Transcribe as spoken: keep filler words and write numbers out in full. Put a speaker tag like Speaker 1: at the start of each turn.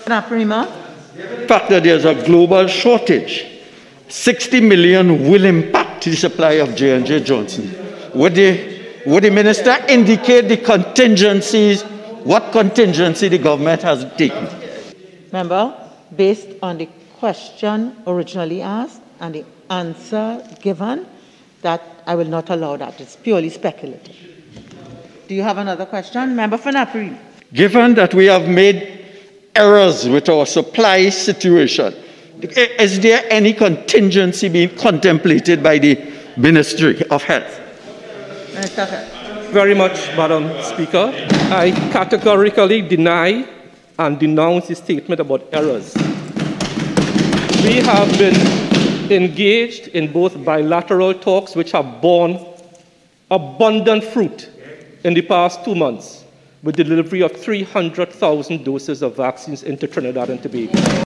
Speaker 1: The fact that there's a global shortage, sixty million will impact the supply of J and J Johnson. Would the, would the minister indicate the contingencies, what contingency the government has taken?
Speaker 2: Member, based on the question originally asked and the answer given, that I will not allow that. It's purely speculative. Do you have another question? Member for Napari.
Speaker 1: Given that we have made errors with our supply situation, is there any contingency being contemplated by the Ministry of Health?
Speaker 2: Minister of Health.
Speaker 3: Very much, Madam Speaker. I categorically deny and denounce the statement about errors. We have been engaged in both bilateral talks which have borne abundant fruit in the past two months with the delivery of three hundred thousand doses of vaccines into Trinidad and Tobago.